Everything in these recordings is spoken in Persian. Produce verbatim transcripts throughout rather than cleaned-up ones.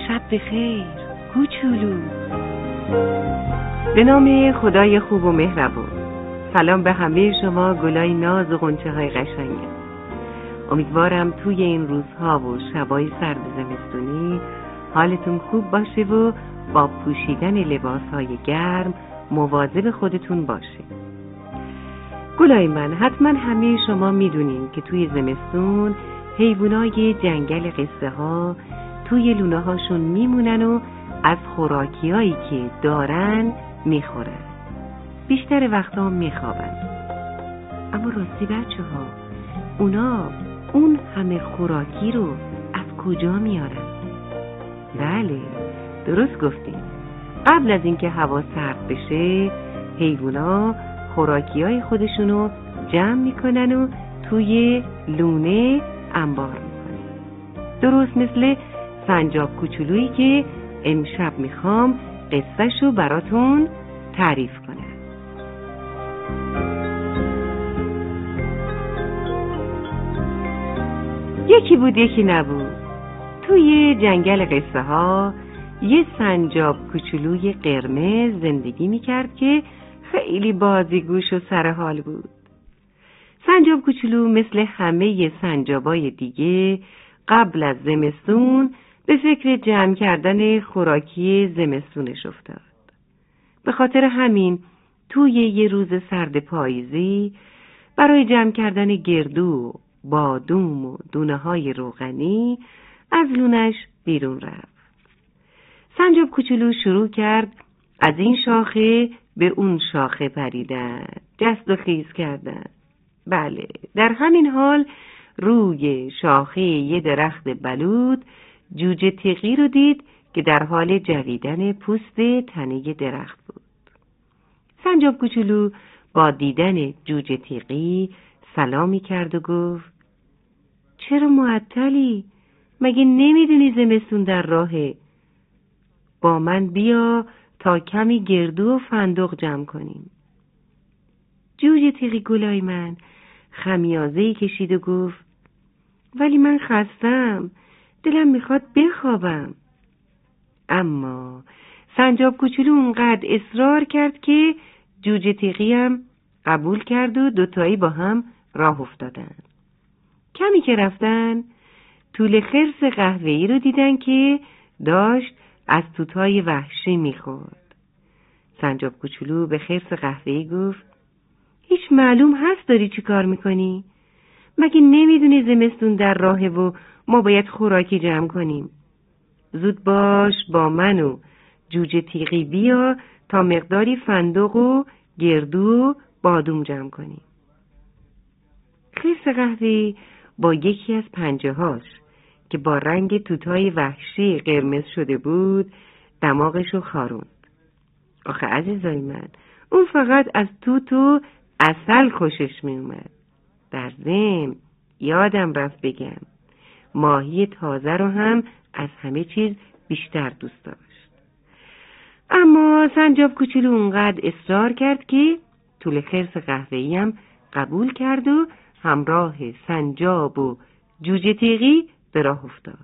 شب بخیر کوچولو. به نام خدای خوب و مهربون. سلام به همه شما گلای ناز و غنچه های قشنگم. امیدوارم توی این روزها و شبای سرد زمستونی حالتون خوب باشه و با پوشیدن لباسهای گرم مواظب خودتون باشه. گلای من، حتما همه شما میدونین که توی زمستون حیوانای جنگل قصه ها توی لونه هاشون میمونن و از خوراکیایی که دارن میخورن. بیشتر وقتا میخوابن. اما راستی بچه ها، اونا اون همه خوراکی رو از کجا میارن؟ بله، درست گفتیم. قبل از اینکه هوا سرد بشه، حیوونا خوراکیای خودشونو جمع میکنن و توی لونه انبار میکنن. درست مثل سنجاب کوچولویی که امشب میخوام قصهشو براتون تعریف کنم. یکی بود یکی نبود. توی جنگل قصه ها یه سنجاب کوچولوی قرمز زندگی میکرد که خیلی بازیگوش و سرحال بود. سنجاب کوچولو مثل همه سنجابای دیگه قبل از زمستون به فکر جمع کردن خوراکی زمستونش افتاد. به خاطر همین توی یه روز سرد پاییزی برای جمع کردن گردو، بادوم و دونه های روغنی از لونش بیرون رفت. سنجاب کوچولو شروع کرد از این شاخه به اون شاخه پریدن، جست و خیز کردن. بله، در همین حال روی شاخه یه درخت بلود جوجه تیغی رو دید که در حال جویدن پوست تنه درخت بود. سنجاب کوچولو با دیدن جوجه تیغی سلامی کرد و گفت: چرا معطلی؟ مگه نمیدونی زمستون در راهه؟ با من بیا تا کمی گردو و فندق جمع کنیم. جوجه تیغی گلای من خمیازه‌ای کشید و گفت: ولی من خستم، دلم میخواد بخوابم. اما سنجاب کوچولو اونقدر اصرار کرد که جوجه تیغی هم قبول کرد و دوتایی با هم راه افتادن. کمی که رفتن توله خرس قهوه‌ای رو دیدن که داشت از توتای وحشی میخورد. سنجاب کوچولو به خرس قهوه‌ای گفت: هیچ معلوم هست داری چی کار میکنی؟ مگه نمیدونی زمستون در راهه و ما باید خوراکی جمع کنیم؟ زود باش با من و جوجه تیغی بیا تا مقداری فندق و گردو و بادوم جمع کنیم. خرس قهوه‌ای با یکی از پنجه هاش که با رنگ توتای وحشی قرمز شده بود دماغشو خاروند. آخه عزیزای من، اون فقط از توت و عسل خوشش می اومد. در ضمن یادم رفت بگم ماهی تازه رو هم از همه چیز بیشتر دوست داشت. اما سنجاب کوچولو اونقدر اصرار کرد که توله خرس قهوه‌ای هم قبول کرد و همراه سنجاب و جوجه تیغی به راه افتاد.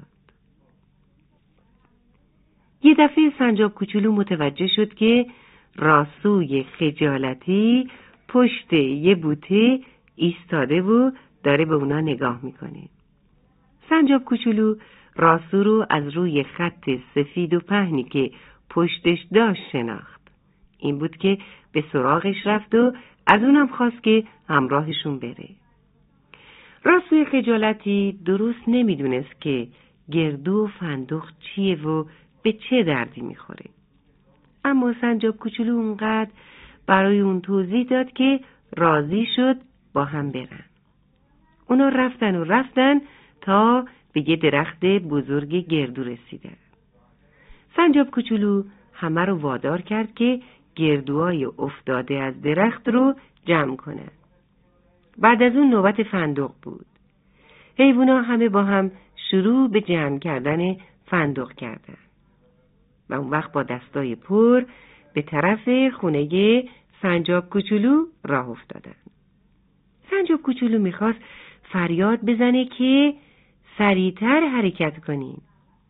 یه دفعه سنجاب کوچولو متوجه شد که راسوی خجالتی پشت یه بوته ایستاده و داره به اونا نگاه میکنه. سنجاب کوچولو راسو رو از روی خط سفید و پهنی که پشتش داشت شناخت. این بود که به سراغش رفت و از اونم خواست که همراهشون بره. راسوی خجالتی درست نمیدونست که گردو و فندق چیه و به چه دردی میخوره. اما سنجاب کوچولو اونقدر برای اون توضیح داد که راضی شد با هم برن. اونا رفتن و رفتن تا به یه درخت بزرگ گردو رسیدن. سنجاب کوچولو همه رو وادار کرد که گردوهای افتاده از درخت رو جمع کنن. بعد از اون نوبت فندق بود. حیوونا همه با هم شروع به جمع کردن فندق کردن و اون وقت با دستای پر به طرف خونه سنجاب کوچولو راه افتادن. سنجاب کوچولو میخواست فریاد بزنه که سریعتر حرکت کنین.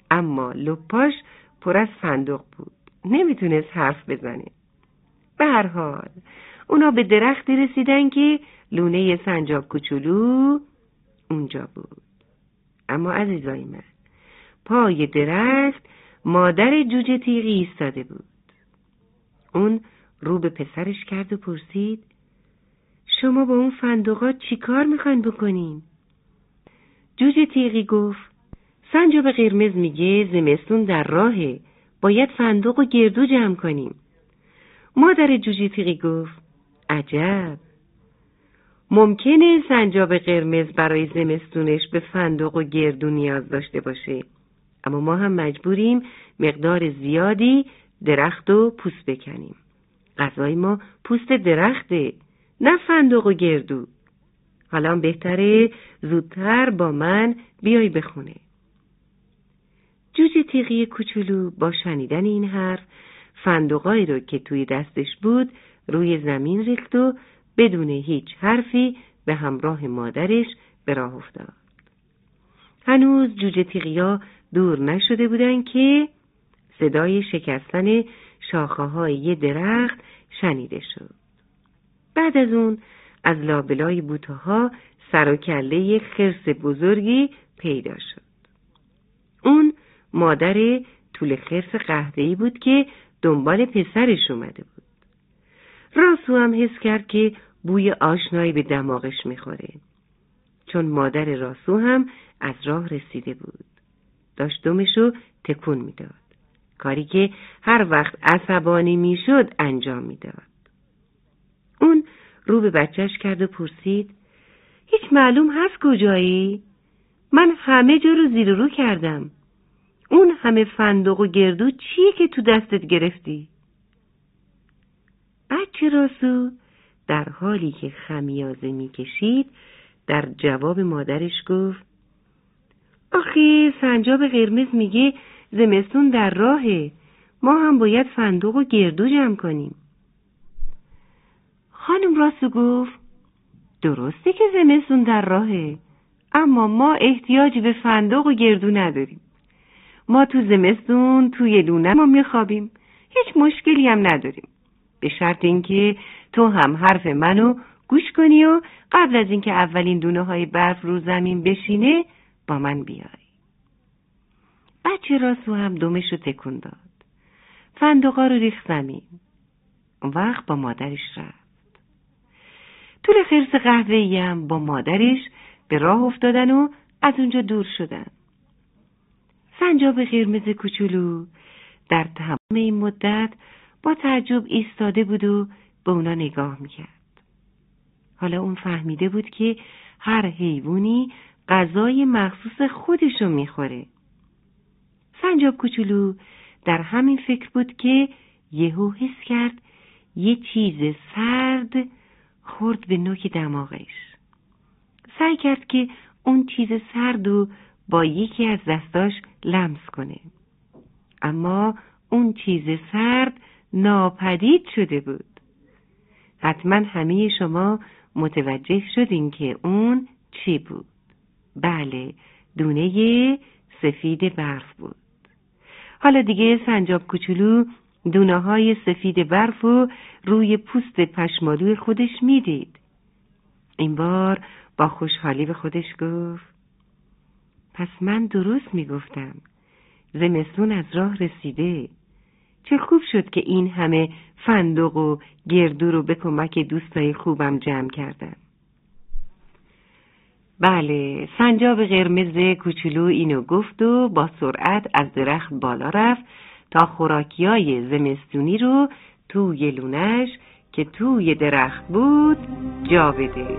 اما لپاش پر از فندق بود. نمیتونست حرف بزنه. به هر حال اونا به درختی رسیدن که لونه سنجاب کوچولو اونجا بود. اما عزیزای من، پای درخت مادر جوجه تیغی ایستاده بود. اون رو به پسرش کرد و پرسید: شما با اون فندقا چی کار میخواین بکنین؟ جوجه تیغی گفت: سنجاب قرمز میگه زمستون در راهه، باید فندق و گردو جمع کنیم. مادر جوجه تیغی گفت: عجب، ممکنه سنجاب قرمز برای زمستونش به فندق و گردو نیاز داشته باشه، اما ما هم مجبوریم مقدار زیادی درخت و پوست بکنیم. غذای ما پوست درخته، نه فندق و گردو. حالا بهتره زودتر با من بیای بخونه. جوجه تیغی کوچولو با شنیدن این حرف فندقایی رو که توی دستش بود روی زمین ریخت و بدون هیچ حرفی به همراه مادرش به راه افتاد. هنوز جوجه تیغیا دور نشده بودن که صدای شکستن شاخه های یه درخت شنیده شد. بعد از اون از لابلای بوته ها سر و کله یک خرس بزرگی پیدا شد. اون مادر طول خرس قهوه‌ای بود که دنبال پسرش اومده بود. راسو هم حس کرد که بوی آشنایی به دماغش میخوره، چون مادر راسو هم از راه رسیده بود. داشت دمشو تکون میداد، کاری که هر وقت عصبانی میشد انجام میداد. اون رو به بچهش کرد و پرسید: هیچ معلوم هست کجایی؟ من همه جا رو زیر و رو کردم. اون همه فندق و گردو چیه که تو دستت گرفتی؟ بچه راسو در حالی که خمیازه میکشید در جواب مادرش گفت: آخه سنجاب قرمز میگه زمستون در راهه، ما هم باید فندق و گردو جمع کنیم. خانم راسو گفت: درسته که زمستون در راهه، اما ما احتیاج به فندق و گردو نداریم. ما تو زمستون توی لونه ما میخوابیم، هیچ مشکلی هم نداریم، به شرط اینکه تو هم حرف منو گوش کنی و قبل از اینکه اولین دونه های برف رو زمین بشینه با من بیای. بچه راسو هم دمشو تکون داد. فندقا رو ریخت زمین. اون وقت با مادرش رفت. طول خرس قهوه‌ای هم با مادرش به راه افتادن و از اونجا دور شدن. سنجاب قرمز کوچولو در تمام این مدت با تعجب ایستاده بود و به اونا نگاه میکرد. حالا اون فهمیده بود که هر حیوانی غذای مخصوص خودشو میخوره. سنجاب کوچولو در همین فکر بود که یهو حس کرد یه چیز سرد خورد به نوک دماغش. سعی کرد که اون چیز سرد رو با یکی از دستاش لمس کنه، اما اون چیز سرد ناپدید شده بود. حتما همه شما متوجه شدین که اون چی بود؟ بله، دونه سفید برف بود. حالا دیگه سنجاب کوچولو دونه های سفید برف رو روی پوست پشمالوی خودش میدید. این بار با خوشحالی به خودش گفت: پس من درست میگفتم، زمستون از راه رسیده. چه خوب شد که این همه فندق و گردو رو به کمک دوستای خوبم جمع کردم. بله، سنجاب قرمز کوچولو اینو گفت و با سرعت از درخت بالا رفت تا خوراکیای زمستونی رو توی لونش که توی درخت بود جا بده.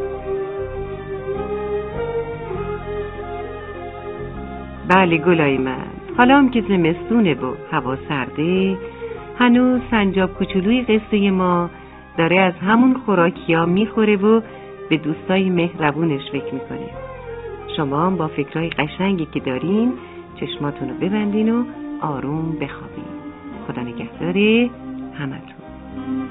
بله گلای من، حالا هم که زمستونه و هوا سرده، هنوز سنجاب کوچولوی قصه ما داره از همون خوراکیا میخوره و به دوستای مهربونش فکر میکنه. شما هم با فکرای قشنگی که دارین چشماتونو ببندین و آروم بخوابین. خدا نگهدار همتون.